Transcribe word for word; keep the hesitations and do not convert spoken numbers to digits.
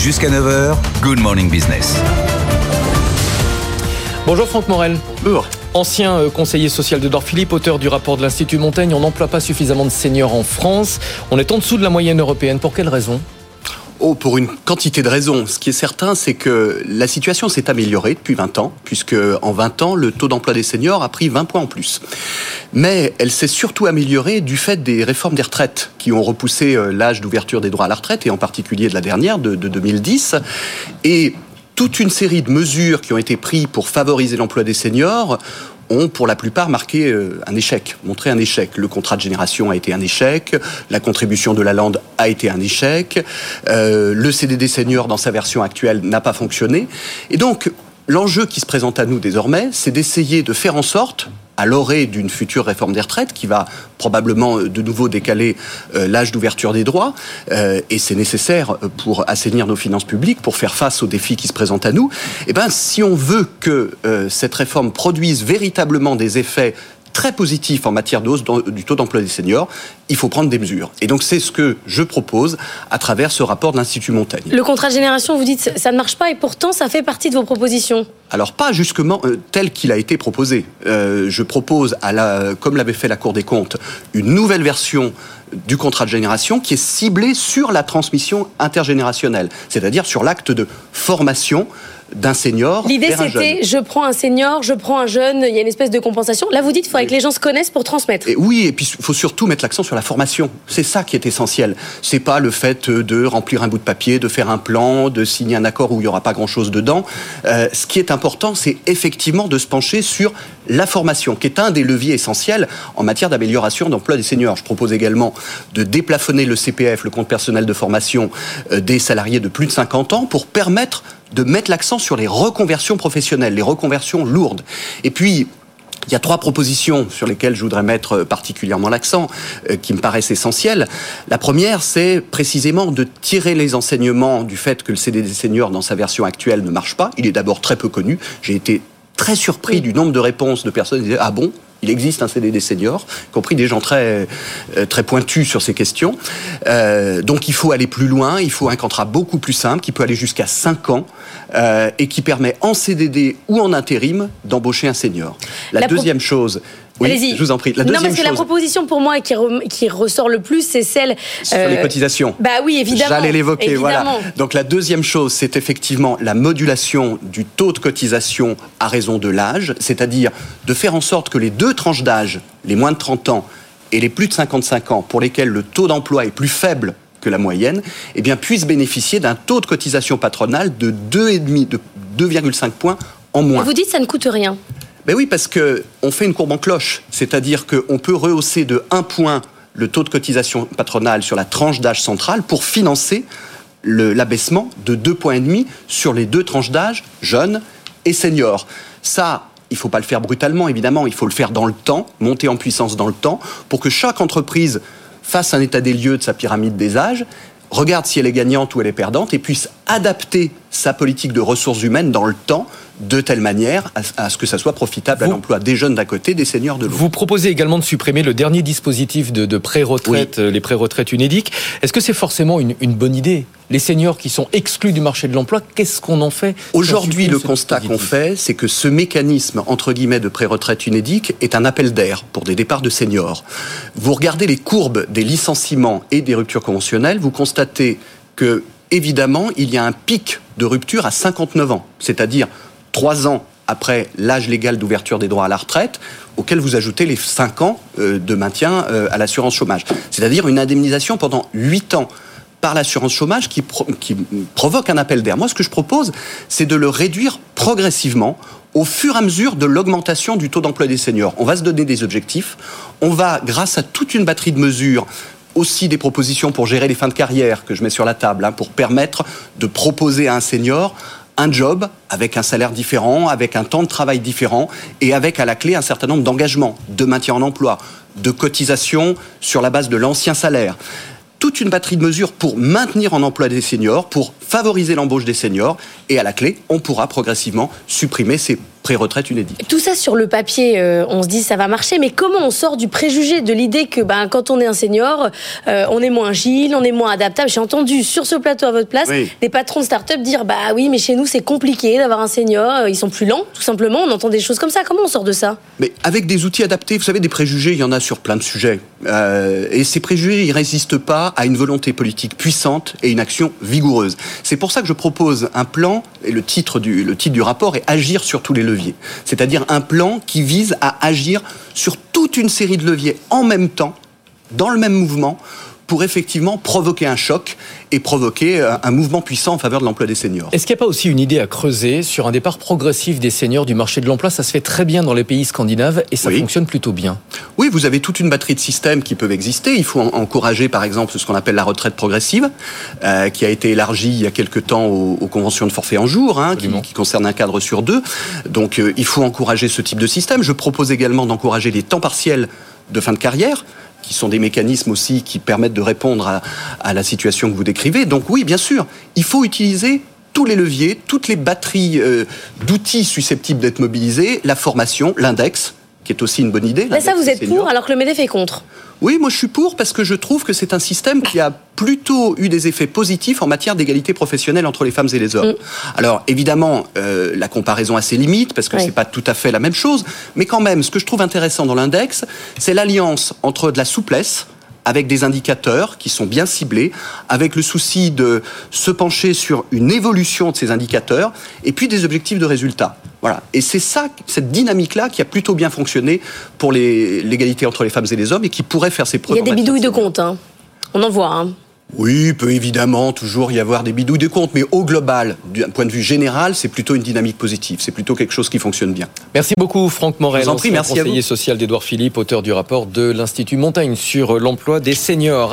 Jusqu'à neuf heures, Good Morning Business. Bonjour Franck Morel. Bonjour. Ancien conseiller social d'Édouard Philippe, auteur du rapport de l'Institut Montaigne, on n'emploie pas suffisamment de seniors en France. On est en dessous de la moyenne européenne. Pour quelle raison ? Oh, pour une quantité de raisons. Ce qui est certain, c'est que la situation s'est améliorée depuis vingt ans, puisque en vingt ans, le taux d'emploi des seniors a pris vingt points en plus. Mais elle s'est surtout améliorée du fait des réformes des retraites, qui ont repoussé l'âge d'ouverture des droits à la retraite, et en particulier de la dernière, de, de deux mille dix. Et toute une série de mesures qui ont été prises pour favoriser l'emploi des seniors ont pour la plupart marqué un échec, montré un échec. Le contrat de génération a été un échec, la contribution de la Lande a été un échec, euh, le C D D senior dans sa version actuelle n'a pas fonctionné. Et donc, l'enjeu qui se présente à nous désormais, c'est d'essayer de faire en sorte, à l'orée d'une future réforme des retraites qui va probablement de nouveau décaler euh, l'âge d'ouverture des droits, euh, et c'est nécessaire pour assainir nos finances publiques, pour faire face aux défis qui se présentent à nous. Et ben, si on veut que euh, cette réforme produise véritablement des effets très positif en matière de hausse du taux d'emploi des seniors, il faut prendre des mesures. Et donc c'est ce que je propose à travers ce rapport de l'Institut Montaigne. Le contrat de génération, vous dites, ça ne marche pas et pourtant ça fait partie de vos propositions. Alors pas justement euh, tel qu'il a été proposé. Euh, je propose, à la, comme l'avait fait la Cour des comptes, une nouvelle version du contrat de génération qui est ciblée sur la transmission intergénérationnelle, c'est-à-dire sur l'acte de formation d'un senior. L'idée vers un c'était, jeune. je prends un senior, je prends un jeune, il y a une espèce de compensation. Là vous dites, il faudrait que les gens se connaissent pour transmettre. Et oui, et puis il faut surtout mettre l'accent sur la formation. C'est ça qui est essentiel. C'est pas le fait de remplir un bout de papier, de faire un plan, de signer un accord où il y aura pas grand-chose dedans. Euh, ce qui est important, c'est effectivement de se pencher sur la formation, qui est un des leviers essentiels en matière d'amélioration d'emploi des seniors. Je propose également de déplafonner le C P F, le compte personnel de formation, euh, des salariés de plus de cinquante ans pour permettre de mettre l'accent sur les reconversions professionnelles, les reconversions lourdes. Et puis, il y a trois propositions sur lesquelles je voudrais mettre particulièrement l'accent, euh, qui me paraissent essentielles. La première, c'est précisément de tirer les enseignements du fait que le C D D senior, dans sa version actuelle, ne marche pas. Il est d'abord très peu connu. J'ai été très surpris du nombre de réponses de personnes qui disaient « Ah bon ? Il existe un C D D senior », y compris des gens très, euh, très pointus sur ces questions. Euh, donc il faut aller plus loin, il faut un contrat beaucoup plus simple, qui peut aller jusqu'à cinq ans, euh, et qui permet en C D D ou en intérim d'embaucher un senior. La, la deuxième pro... chose... Oui, Allez-y. Je vous en prie. La non, deuxième parce que chose... la proposition pour moi qui, re... qui ressort le plus, c'est celle... Sur euh... les cotisations. Bah oui, évidemment. J'allais l'évoquer, évidemment. voilà. Donc la deuxième chose, c'est effectivement la modulation du taux de cotisation à raison de l'âge, c'est-à-dire de faire en sorte que les deux tranches d'âge, les moins de trente ans et les plus de cinquante-cinq ans, pour lesquels le taux d'emploi est plus faible que la moyenne, eh bien, puissent bénéficier d'un taux de cotisation patronale de deux virgule cinq, de deux virgule cinq points en moins. Et vous dites que ça ne coûte rien. Ben oui, parce qu'on fait une courbe en cloche, c'est-à-dire qu'on peut rehausser de un point le taux de cotisation patronale sur la tranche d'âge centrale pour financer le, l'abaissement de deux points et demi sur les deux tranches d'âge, jeunes et seniors. Ça, il ne faut pas le faire brutalement, évidemment, il faut le faire dans le temps, monter en puissance dans le temps, pour que chaque entreprise fasse un état des lieux de sa pyramide des âges, regarde si elle est gagnante ou elle est perdante, et puisse adapter sa politique de ressources humaines dans le temps, de telle manière à, à ce que ça soit profitable vous, à l'emploi des jeunes d'un côté, des seniors de l'autre. Vous proposez également de supprimer le dernier dispositif de, de pré-retraite, oui. les pré-retraites UNEDIC. Est-ce que c'est forcément une, une bonne idée ? Les seniors qui sont exclus du marché de l'emploi, qu'est-ce qu'on en fait ? Aujourd'hui, le constat qu'on fait, c'est que ce mécanisme, entre guillemets, de pré-retraite UNEDIC est un appel d'air pour des départs de seniors. Vous regardez les courbes des licenciements et des ruptures conventionnelles, vous constatez que, évidemment, il y a un pic de rupture à cinquante-neuf ans, c'est-à-dire trois ans après l'âge légal d'ouverture des droits à la retraite, auquel vous ajoutez les cinq ans de maintien à l'assurance chômage. C'est-à-dire une indemnisation pendant huit ans par l'assurance chômage qui, pro- qui provoque un appel d'air. Moi, ce que je propose, c'est de le réduire progressivement au fur et à mesure de l'augmentation du taux d'emploi des seniors. On va se donner des objectifs. On va, grâce à toute une batterie de mesures, aussi des propositions pour gérer les fins de carrière que je mets sur la table, hein, pour permettre de proposer à un senior un job avec un salaire différent, avec un temps de travail différent et avec à la clé un certain nombre d'engagements, de maintien en emploi, de cotisations sur la base de l'ancien salaire. Toute une batterie de mesures pour maintenir en emploi des seniors, pour favoriser l'embauche des seniors et à la clé, on pourra progressivement supprimer ces pré-retraite Unédic. Tout ça sur le papier, euh, on se dit ça va marcher, mais comment on sort du préjugé de l'idée que ben, quand on est un senior, euh, on est moins agile, on est moins adaptable. J'ai entendu sur ce plateau à votre place oui. des patrons de start-up dire bah oui, mais chez nous c'est compliqué d'avoir un senior, ils sont plus lents, tout simplement. On entend des choses comme ça. Comment on sort de ça ? Mais avec des outils adaptés, vous savez, des préjugés, il y en a sur plein de sujets. Euh, et ces préjugés, ils résistent pas à une volonté politique puissante et une action vigoureuse. C'est pour ça que je propose un plan, et le titre du, le titre du rapport est « Agir sur tous les leviers ». C'est-à-dire un plan qui vise à agir sur toute une série de leviers en même temps, dans le même mouvement, pour effectivement provoquer un choc et provoquer un mouvement puissant en faveur de l'emploi des seniors. Est-ce qu'il n'y a pas aussi une idée à creuser sur un départ progressif des seniors du marché de l'emploi ? Ça se fait très bien dans les pays scandinaves et ça oui. fonctionne plutôt bien. Oui, vous avez toute une batterie de systèmes qui peuvent exister. Il faut en- encourager par exemple ce qu'on appelle la retraite progressive, euh, qui a été élargie il y a quelque temps aux, aux conventions de forfait en jour, hein, qui, qui concerne un cadre sur deux. Donc euh, il faut encourager ce type de système. Je propose également d'encourager les temps partiels de fin de carrière, qui sont des mécanismes aussi qui permettent de répondre à, à la situation que vous décrivez. Donc oui, bien sûr, il faut utiliser tous les leviers, toutes les batteries euh, d'outils susceptibles d'être mobilisés, la formation, l'index, qui est aussi une bonne idée. Là, ça, vous êtes pour, alors que le MEDEF est contre. Oui, moi je suis pour parce que je trouve que c'est un système qui a plutôt eu des effets positifs en matière d'égalité professionnelle entre les femmes et les hommes. Mmh. Alors évidemment, euh, la comparaison a ses limites parce que oui. c'est pas tout à fait la même chose, mais quand même, ce que je trouve intéressant dans l'index, c'est l'alliance entre de la souplesse, avec des indicateurs qui sont bien ciblés, avec le souci de se pencher sur une évolution de ces indicateurs, et puis des objectifs de résultats. Voilà. Et c'est ça, cette dynamique-là qui a plutôt bien fonctionné pour les, l'égalité entre les femmes et les hommes, et qui pourrait faire ses preuves. Il y a des bidouilles de compte, hein. On en voit, hein. Oui, peut évidemment toujours y avoir des bidouilles de compte, mais au global, d'un point de vue général, c'est plutôt une dynamique positive. C'est plutôt quelque chose qui fonctionne bien. Merci beaucoup, Franck Morel, Je vous en prie, merci conseiller social d'Édouard Philippe, auteur du rapport de l'Institut Montaigne sur l'emploi des seniors.